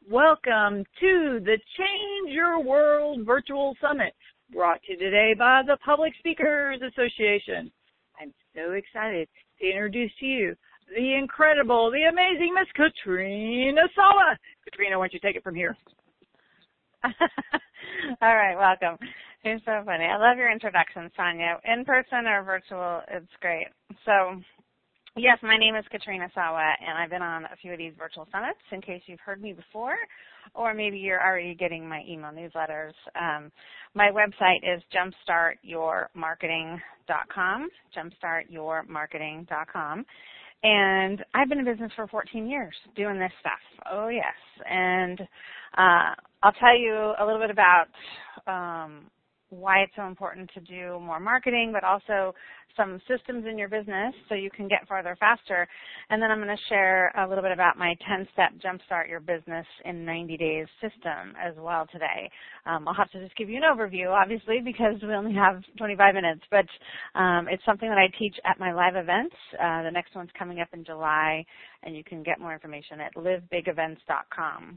Welcome to the Change Your World Virtual Summit, brought to you today by the Public Speakers Association. I'm so excited to introduce to you the incredible, the amazing Miss Katrina Sawa. Katrina, why don't you take it from here? All right, welcome. You're so funny. I love your introduction, Sonia. In person or virtual, it's great. So, yes, my name is Katrina Sawa, and I've been on a few of these virtual summits in case you've heard me before, or maybe you're already getting my email newsletters. My website is jumpstartyourmarketing.com, jumpstartyourmarketing.com. And I've been in business for 14 years doing this stuff. Oh, yes. And I'll tell you a little bit about why it's so important to do more marketing, but also some systems in your business so you can get farther faster. And then I'm going to share a little bit about my 10-step Jumpstart Your Business in 90 Days system as well today. I'll have to just give you an overview, obviously, because we only have 25 minutes, but it's something that I teach at my live events. The next one's coming up in July, and you can get more information at livebigevents.com.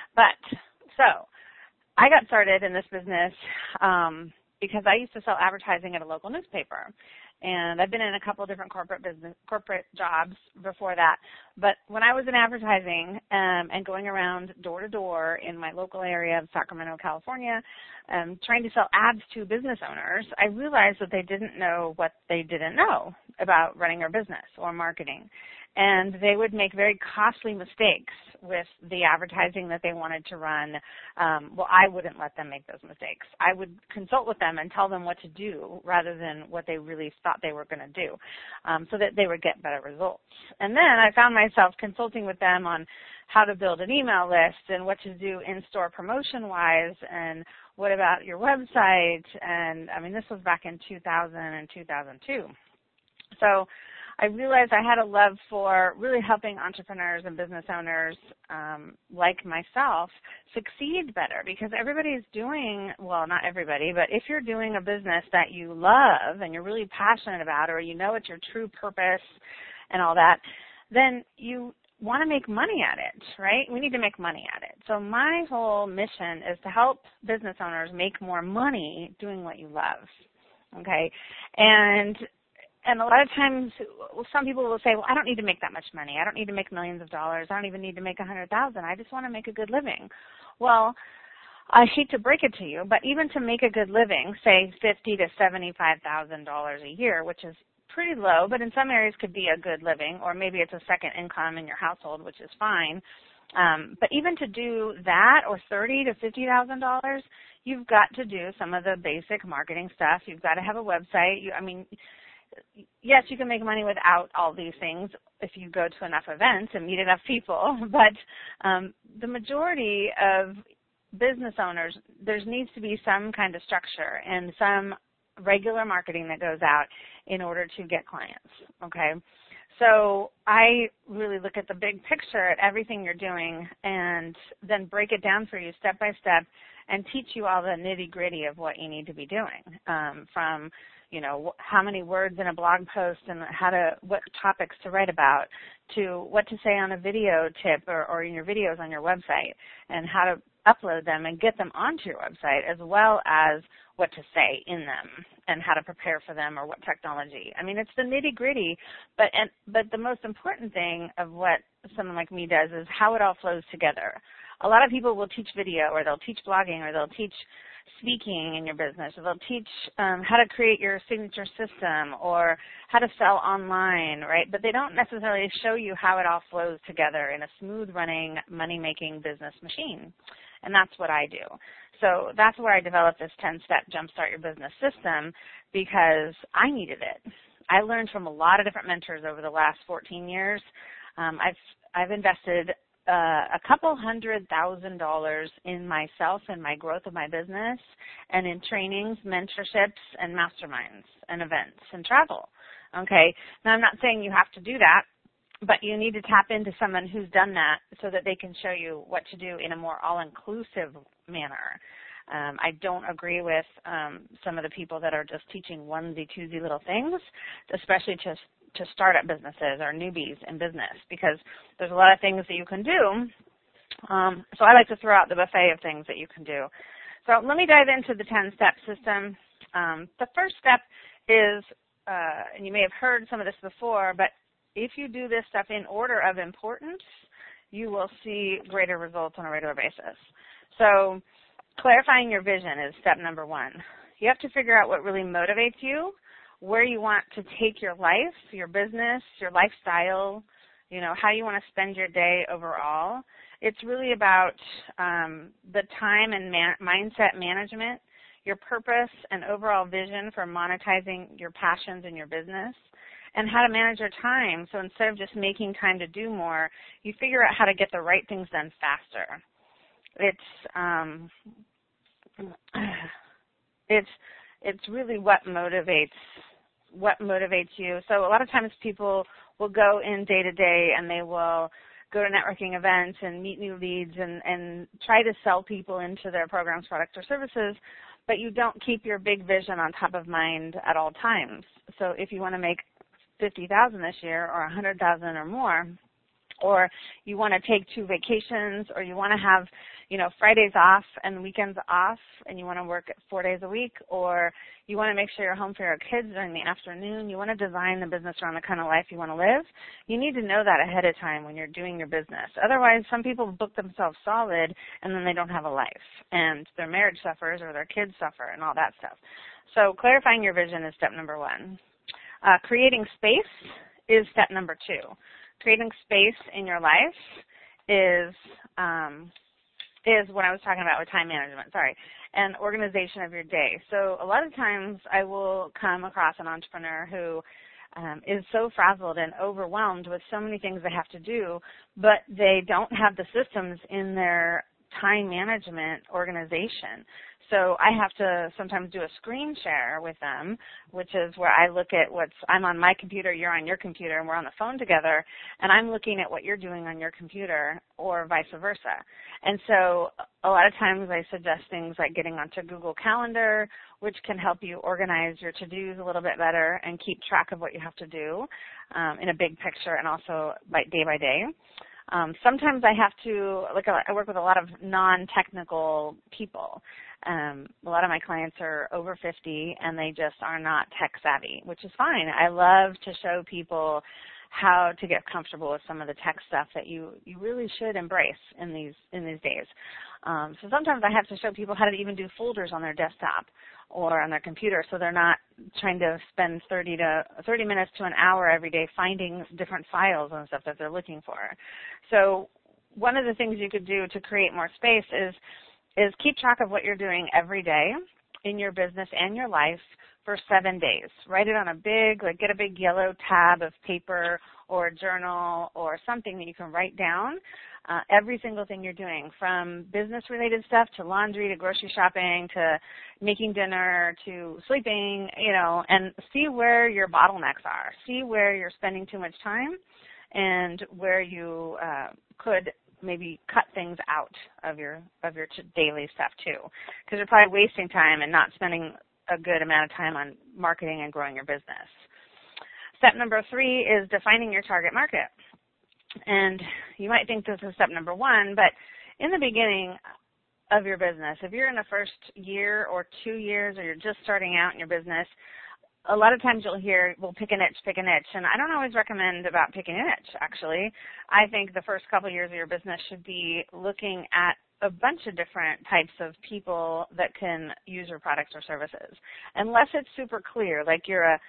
So I got started in this business because I used to sell advertising at a local newspaper. And I've been in a couple of different corporate jobs before that. But when I was in advertising and going around door to door in my local area of Sacramento, California, trying to sell ads to business owners, I realized that they didn't know what they didn't know about running their business or marketing. And they would make very costly mistakes with the advertising that they wanted to run. Well, I wouldn't let them make those mistakes. I would consult with them and tell them what to do rather than what they really thought they were going to do so that they would get better results. And then I found myself consulting with them on how to build an email list and what to do in-store promotion-wise and what about your website. And, I mean, this was back in 2000 and 2002. So I realized I had a love for really helping entrepreneurs and business owners like myself succeed better because everybody's doing, well, not everybody, but if you're doing a business that you love and you're really passionate about or you know it's your true purpose and all that, then you want to make money at it, right? We need to make money at it. So my whole mission is to help business owners make more money doing what you love, okay? And a lot of times, some people will say, well, I don't need to make that much money. I don't need to make millions of dollars. I don't even need to make $100,000. I just want to make a good living. Well, I hate to break it to you, but even to make a good living, say $50,000 to $75,000 a year, which is pretty low, but in some areas could be a good living, or maybe it's a second income in your household, which is fine. But even to do that, or $30,000 to $50,000, you've got to do some of the basic marketing stuff. You've got to have a website. Yes, you can make money without all these things if you go to enough events and meet enough people, but the majority of business owners, there needs to be some kind of structure and some regular marketing that goes out in order to get clients, okay? So I really look at the big picture at everything you're doing and then break it down for you step by step and teach you all the nitty-gritty of what you need to be doing from how many words in a blog post and what topics to write about to what to say on a video tip or in your videos on your website and how to upload them and get them onto your website as well as what to say in them and how to prepare for them or what technology. I mean, it's the nitty-gritty, but the most important thing of what someone like me does is how it all flows together. A lot of people will teach video or they'll teach blogging or they'll teach speaking in your business, or they'll teach how to create your signature system or how to sell online, right? But they don't necessarily show you how it all flows together in a smooth-running, money-making business machine. And that's what I do. So that's where I developed this 10-step Jumpstart Your Business system because I needed it. I learned from a lot of different mentors over the last 14 years. I've invested a couple $100,000 in myself and my growth of my business and in trainings, mentorships, and masterminds and events and travel, okay? Now, I'm not saying you have to do that, but you need to tap into someone who's done that so that they can show you what to do in a more all-inclusive manner. I don't agree with some of the people that are just teaching onesie-twosie little things, especially to startup businesses or newbies in business, because there's a lot of things that you can do So I like to throw out the buffet of things that you can do. So let me dive into the 10-step system. The first step is, and you may have heard some of this before, but if you do this stuff in order of importance, you will see greater results on a regular basis. So clarifying your vision is step number one. You have to figure out what really motivates you, where you want to take your life, your business, your lifestyle, how you want to spend your day overall. It's really about the time and mindset management, your purpose and overall vision for monetizing your passions in your business, and how to manage your time. So instead of just making time to do more, you figure out how to get the right things done faster. It's really what motivates you. So a lot of times people will go in day to day and they will go to networking events and meet new leads and try to sell people into their programs, products, or services, but you don't keep your big vision on top of mind at all times. So if you want to make $50,000 this year or $100,000 or more, or you want to take 2 vacations, or you want to have, Fridays off and weekends off, and you want to work 4 days a week, or you want to make sure you're home for your kids during the afternoon, you want to design the business around the kind of life you want to live, you need to know that ahead of time when you're doing your business. Otherwise, some people book themselves solid, and then they don't have a life, and their marriage suffers or their kids suffer and all that stuff. So clarifying your vision is step number one. Creating space is step number two. Creating space in your life is what I was talking about with time management, and organization of your day. So a lot of times I will come across an entrepreneur who is so frazzled and overwhelmed with so many things they have to do, but they don't have the systems in their time management organization. So I have to sometimes do a screen share with them, which is where I look at I'm on my computer, you're on your computer, and we're on the phone together, and I'm looking at what you're doing on your computer, or vice versa. And so a lot of times I suggest things like getting onto Google Calendar, which can help you organize your to-dos a little bit better and keep track of what you have to do in a big picture, and also day by day. Sometimes I have to, I work with a lot of non-technical people. A lot of my clients are over 50 and they just are not tech savvy, which is fine. I love to show people how to get comfortable with some of the tech stuff that you really should embrace in these days. So sometimes I have to show people how to even do folders on their desktop or on their computer, so they're not trying to spend 30 minutes to an hour every day finding different files and stuff that they're looking for. So one of the things you could do to create more space is keep track of what you're doing every day in your business and your life for 7 days. Write it on get a big yellow tab of paper or a journal or something that you can write down every single thing you're doing, from business-related stuff to laundry to grocery shopping to making dinner to sleeping, and see where your bottlenecks are. See where you're spending too much time and where you could maybe cut things out of your daily stuff too, because you're probably wasting time and not spending a good amount of time on marketing and growing your business. Step number 3 is defining your target market. And you might think this is step number 1, but in the beginning of your business, if you're in the first year or 2 years, or you're just starting out in your business, a lot of times you'll hear, well, pick a niche. And I don't always recommend about picking a niche, actually. I think the first couple of years of your business should be looking at a bunch of different types of people that can use your products or services. Unless it's super clear, like you're a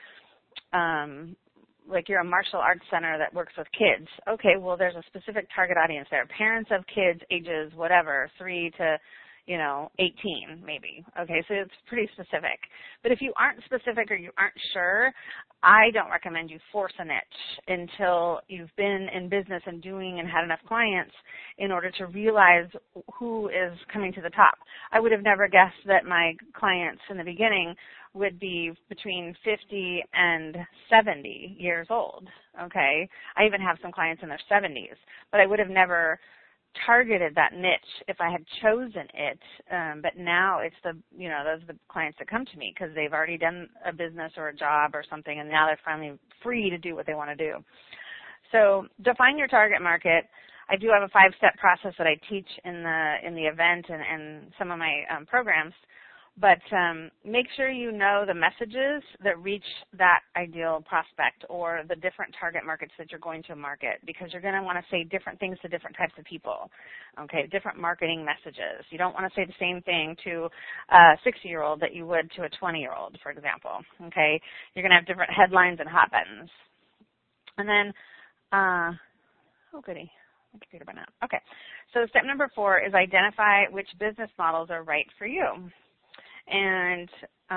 martial arts center that works with kids. Okay, well, there's a specific target audience there. Parents of kids ages, 3 to 18 maybe. Okay, so it's pretty specific. But if you aren't specific or you aren't sure, I don't recommend you force a niche until you've been in business and doing and had enough clients in order to realize who is coming to the top. I would have never guessed that my clients in the beginning would be between 50 and 70 years old, okay? I even have some clients in their 70s, but I would have never targeted that niche if I had chosen it, but now it's those are the clients that come to me because they've already done a business or a job or something, and now they're finally free to do what they want to do. So define your target market. I do have a 5-step process that I teach in the event and some of my programs. But make sure you know the messages that reach that ideal prospect or the different target markets that you're going to market, because you're going to want to say different things to different types of people, okay, different marketing messages. You don't want to say the same thing to a 60-year-old that you would to a 20-year-old, for example, okay? You're going to have different headlines and hot buttons. And then, oh, goody. My computer went out. Okay. So step number 4 is identify which business models are right for you. And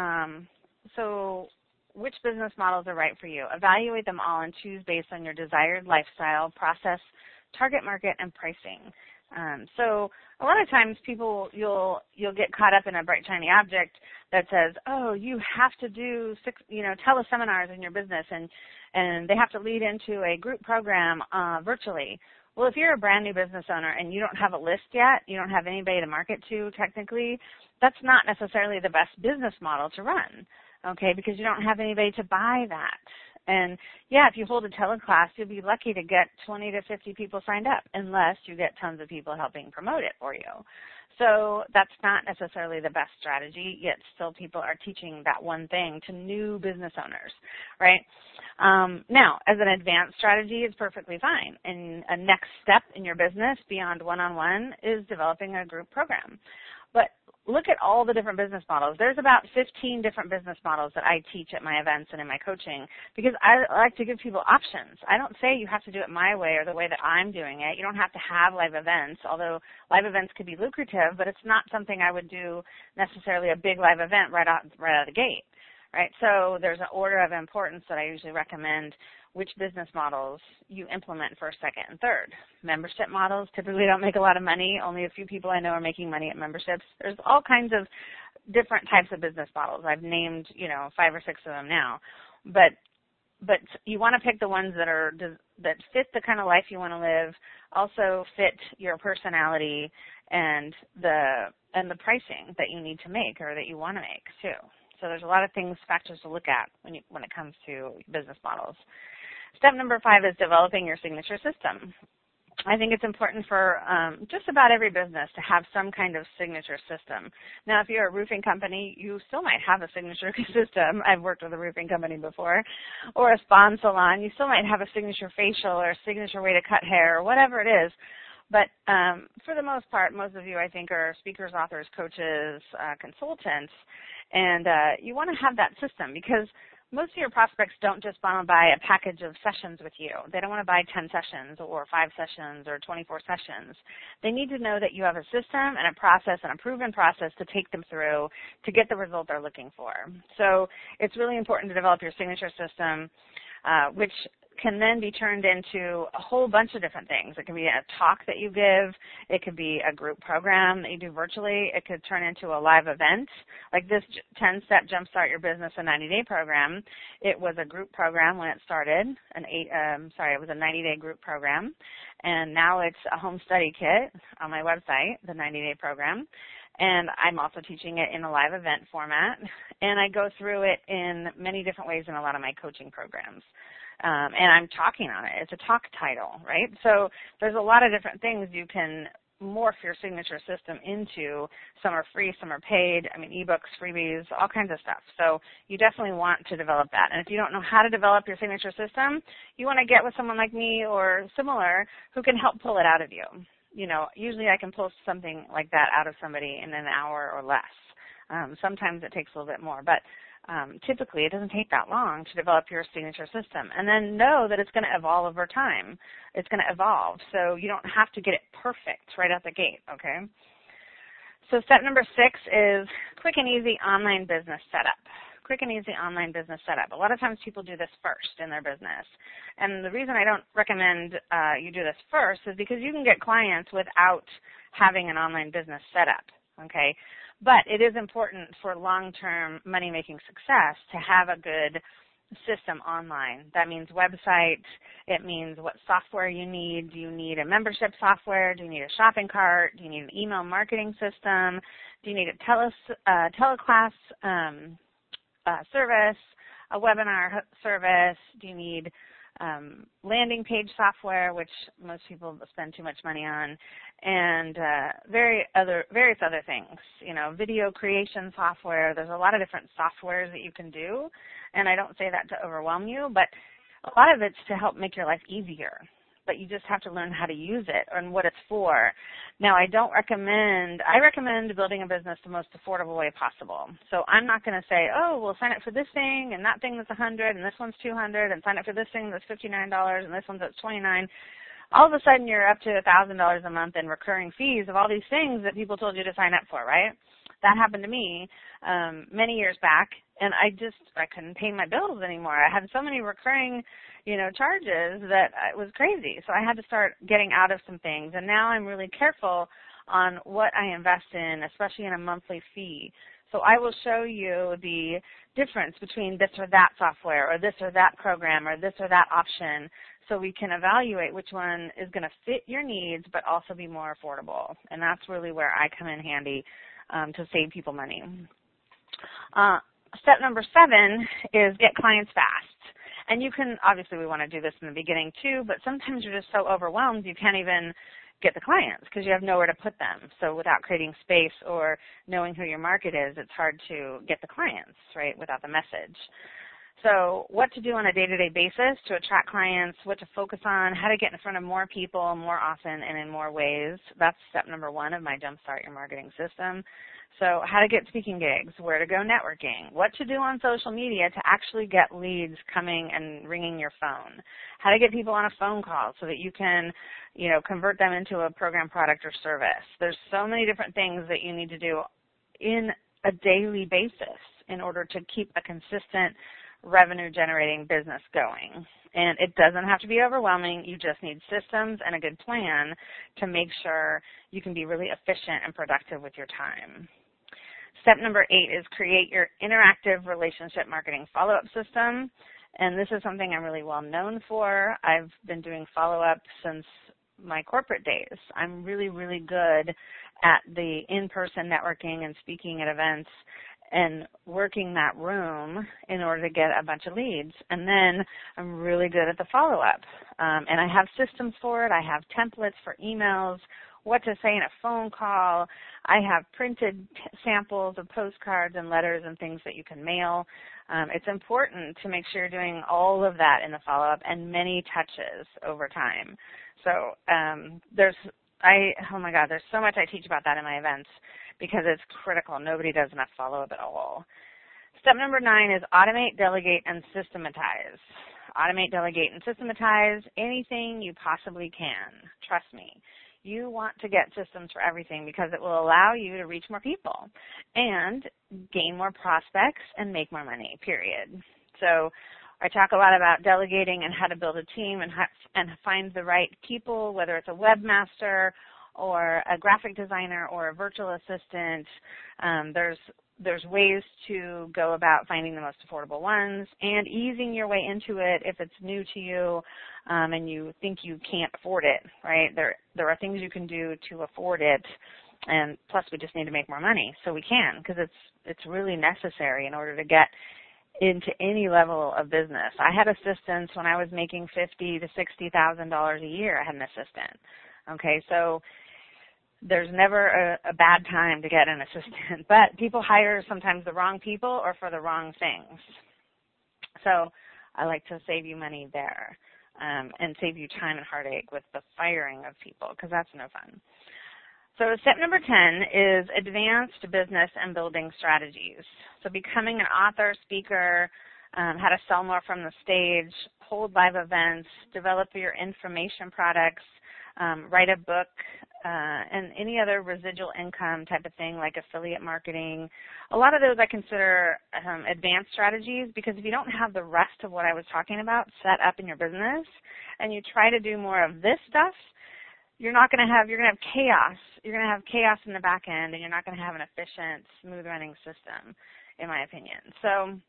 so which business models are right for you? Evaluate them all and choose based on your desired lifestyle, process, target market, and pricing. So a lot of times people, you'll get caught up in a bright, shiny object that says, oh, you have to do teleseminars in your business, and they have to lead into a group program virtually. Well, if you're a brand new business owner and you don't have a list yet, you don't have anybody to market to technically, that's not necessarily the best business model to run, okay, because you don't have anybody to buy that. And, yeah, if you hold a teleclass, you'll be lucky to get 20 to 50 people signed up unless you get tons of people helping promote it for you. So that's not necessarily the best strategy, yet still people are teaching that one thing to new business owners, right? Now, as an advanced strategy, it's perfectly fine. And a next step in your business beyond one-on-one is developing a group program. But look at all the different business models. There's about 15 different business models that I teach at my events and in my coaching because I like to give people options. I don't say you have to do it my way or the way that I'm doing it. You don't have to have live events, although live events could be lucrative, but it's not something I would do necessarily a big live event right out of the gate, right? So there's an order of importance that I usually recommend which business models you implement first, second, and third. Membership models typically don't make a lot of money. Only a few people I know are making money at memberships. There's all kinds of different types of business models. I've named, 5 or 6 of them now. But you want to pick the ones that fit the kind of life you want to live, also fit your personality and the pricing that you need to make or that you want to make too. So there's a lot of factors to look at when it comes to business models. Step number 5 is developing your signature system. I think it's important for just about every business to have some kind of signature system. Now, if you're a roofing company, you still might have a signature system. I've worked with a roofing company before. Or a spa and salon, you still might have a signature facial or a signature way to cut hair or whatever it is. But for the most part, most of you, I think, are speakers, authors, coaches, consultants, and you want to have that system because most of your prospects don't just want to buy a package of sessions with you. They don't want to buy 10 sessions or 5 sessions or 24 sessions. They need to know that you have a system and a process and a proven process to take them through to get the result they're looking for. So it's really important to develop your signature system, which can then be turned into a whole bunch of different things. It can be a talk that you give. It could be a group program that you do virtually. It could turn into a live event. Like this 10-step Jumpstart Your Business in 90-Day program. It was a group program when it started. It was a 90-day group program. And now it's a home study kit on my website, the 90-Day program. And I'm also teaching it in a live event format. And I go through it in many different ways in a lot of my coaching programs. And I'm talking on it. It's a talk title, right? So there's a lot of different things you can morph your signature system into. Some are free, some are paid. Ebooks, freebies, all kinds of stuff. So you definitely want to develop that. And if you don't know how to develop your signature system, you want to get with someone like me or similar who can help pull it out of you. Usually I can pull something like that out of somebody in an hour or less. Sometimes it takes a little bit more, but typically it doesn't take that long to develop your signature system. And then know that it's going to evolve over time. It's going to evolve, so you don't have to get it perfect right out the gate, okay? So step number 6 is quick and easy online business setup. Quick and easy online business setup. A lot of times people do this first in their business. And the reason I don't recommend you do this first is because you can get clients without having an online business setup, okay? But it is important for long-term money-making success to have a good system online. That means website. It means what software you need. Do you need a membership software? Do you need a shopping cart? Do you need an email marketing system? Do you need a teleclass service, a webinar service? Do you need landing page software, which most people spend too much money on, and various other things. Video creation software. There's a lot of different softwares that you can do, and I don't say that to overwhelm you, but a lot of it's to help make your life easier. But you just have to learn how to use it and what it's for. Now, I recommend building a business the most affordable way possible. So I'm not going to say, oh, well, sign up for this thing and that thing that's $100 and this one's $200 and sign up for this thing that's $59 and this one's that's $29. All of a sudden you're up to $1,000 a month in recurring fees of all these things that people told you to sign up for, right? That happened to me many years back, and I couldn't pay my bills anymore. I had so many recurring, charges that it was crazy. So I had to start getting out of some things, and now I'm really careful on what I invest in, especially in a monthly fee. So I will show you the difference between this or that software or this or that program or this or that option, so we can evaluate which one is going to fit your needs but also be more affordable. And that's really where I come in handy to save people money. Step number 7 is get clients fast. And you can, obviously we want to do this in the beginning too, but sometimes you're just so overwhelmed you can't even get the clients because you have nowhere to put them. So without creating space or knowing who your market is, it's hard to get the clients, right, without the message. So what to do on a day-to-day basis to attract clients, what to focus on, how to get in front of more people more often and in more ways. That's step number 1 of my Jumpstart Your Marketing System. So how to get speaking gigs, where to go networking, what to do on social media to actually get leads coming and ringing your phone, how to get people on a phone call so that you can, convert them into a program, product, or service. There's so many different things that you need to do in a daily basis in order to keep a consistent revenue-generating business going. And it doesn't have to be overwhelming. You just need systems and a good plan to make sure you can be really efficient and productive with your time. Step number 8 is create your interactive relationship marketing follow-up system. And this is something I'm really well known for. I've been doing follow-up since my corporate days. I'm really, really good at the in-person networking and speaking at events and working that room in order to get a bunch of leads. And then I'm really good at the follow-up. And I have systems for it. I have templates for emails, what to say in a phone call. I have printed samples of postcards and letters and things that you can mail. It's important to make sure you're doing all of that in the follow-up and many touches over time. So there's so much I teach about that in my events because it's critical. Nobody does enough follow-up at all. Step number 9 is automate, delegate, and systematize. Automate, delegate, and systematize anything you possibly can. Trust me. You want to get systems for everything because it will allow you to reach more people and gain more prospects and make more money, period. So I talk a lot about delegating and how to build a team and find the right people, whether it's a webmaster or a graphic designer or a virtual assistant. There's ways to go about finding the most affordable ones and easing your way into it if it's new to you and you think you can't afford it, right? There are things you can do to afford it, and plus we just need to make more money, so we can because it's really necessary in order to get into any level of business. I had assistants when I was making $50,000 to $60,000 a year. I had an assistant. Okay, so there's never a bad time to get an assistant, but people hire sometimes the wrong people or for the wrong things. So I like to save you money there and save you time and heartache with the firing of people because that's no fun. So step number 10 is advanced business and building strategies. So becoming an author, speaker, how to sell more from the stage, hold live events, develop your information products, write a book, and any other residual income type of thing like affiliate marketing. A lot of those I consider advanced strategies because if you don't have the rest of what I was talking about set up in your business and you try to do more of this stuff, you're going to have chaos. You're going to have chaos in the back end, and you're not going to have an efficient, smooth-running system, in my opinion. So,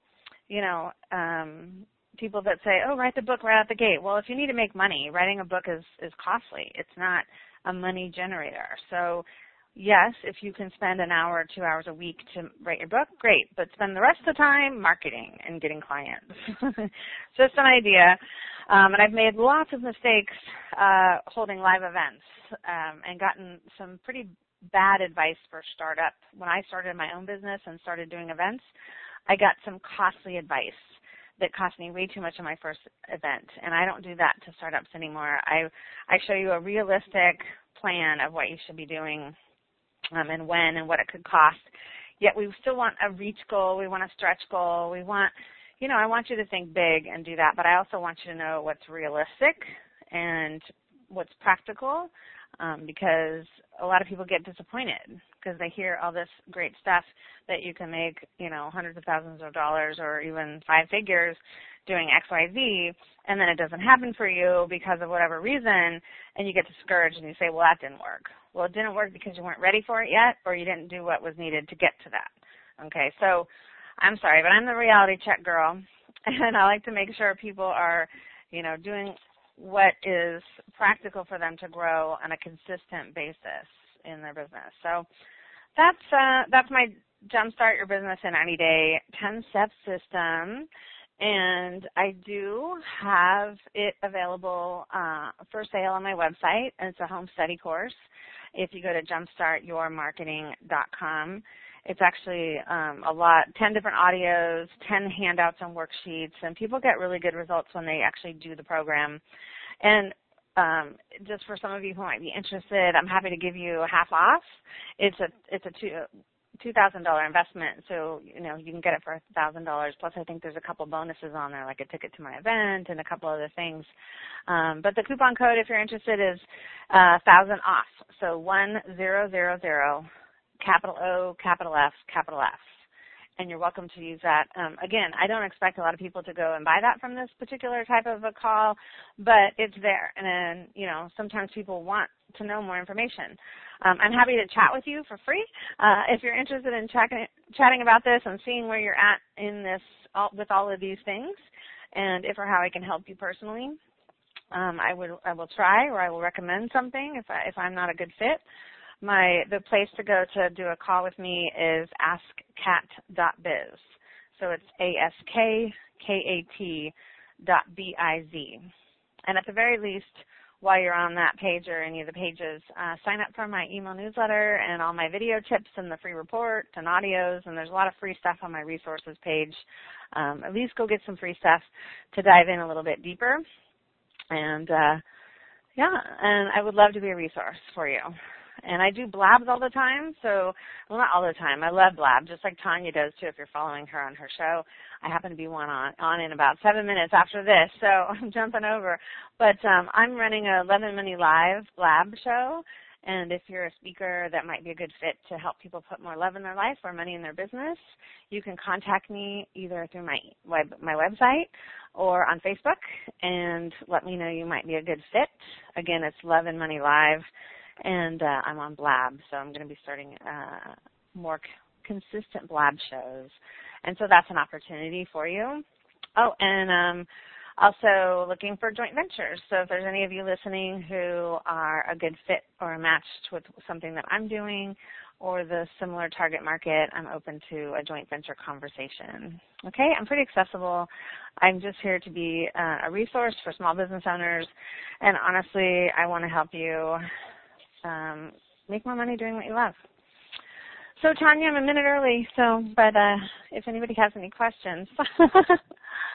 people that say, oh, write the book right out the gate. Well, if you need to make money, writing a book is costly. It's not a money generator. So Yes, if you can spend an hour or 2 hours a week to write your book, great. But spend the rest of the time marketing and getting clients. Just an idea. And I've made lots of mistakes holding live events and gotten some pretty bad advice for startup. When I started my own business and started doing events, I got some costly advice that cost me way too much in my first event. And I don't do that to startups anymore. I show you a realistic plan of what you should be doing and when and what it could cost. Yet we still want a reach goal. We want a stretch goal. We want, I want you to think big and do that, but I also want you to know what's realistic and what's practical, because a lot of people get disappointed because they hear all this great stuff that you can make, hundreds of thousands of dollars or even 5 figures doing XYZ, and then it doesn't happen for you because of whatever reason, and you get discouraged and you say, well, that didn't work. Well, it didn't work because you weren't ready for it yet, or you didn't do what was needed to get to that. Okay, so I'm sorry, but I'm the reality check girl, and I like to make sure people are, doing what is practical for them to grow on a consistent basis in their business. So that's my Jumpstart Your Business in 90 Day 10-step system. And I do have it available for sale on my website. It's a home study course. If you go to jumpstartyourmarketing.com, it's actually 10 different audios, 10 handouts and worksheets, and people get really good results when they actually do the program. And just for some of you who might be interested, I'm happy to give you half off. It's a $2,000 investment, so you can get it for $1,000. Plus, I think there's a couple bonuses on there, like a ticket to my event and a couple other things. But the coupon code, if you're interested, is 1,000 off. So 1000, capital O, capital F, capital F. And you're welcome to use that. Again, I don't expect a lot of people to go and buy that from this particular type of a call, but it's there. And then, sometimes people want to know more information. I'm happy to chat with you for free. If you're interested in chatting about this and seeing where you're at in this with all of these things, and if or how I can help you personally, I will try, or I will recommend something if I'm not a good fit. The place to go to do a call with me is askkat.biz. So it's ASKKAT.biz. And at the very least, while you're on that page or any of the pages, sign up for my email newsletter and all my video tips and the free report and audios, and there's a lot of free stuff on my resources page. At least go get some free stuff to dive in a little bit deeper. And, and I would love to be a resource for you. And I do blabs all the time, not all the time. I love blab, just like Tanya does too if you're following her on her show. I happen to be on in about 7 minutes after this, so I'm jumping over. But I'm running a 11 Money Live blab show, and if you're a speaker that might be a good fit to help people put more love in their life or money in their business, you can contact me either through my website or on Facebook and let me know you might be a good fit. Again, it's 11 Money Live. And I'm on Blab, so I'm going to be starting more consistent Blab shows. And so that's an opportunity for you. Oh, and also looking for joint ventures. So if there's any of you listening who are a good fit or matched with something that I'm doing or the similar target market, I'm open to a joint venture conversation. Okay, I'm pretty accessible. I'm just here to be a resource for small business owners. And honestly, I want to help you make more money doing what you love. So, Tanya, I'm a minute early, but if anybody has any questions.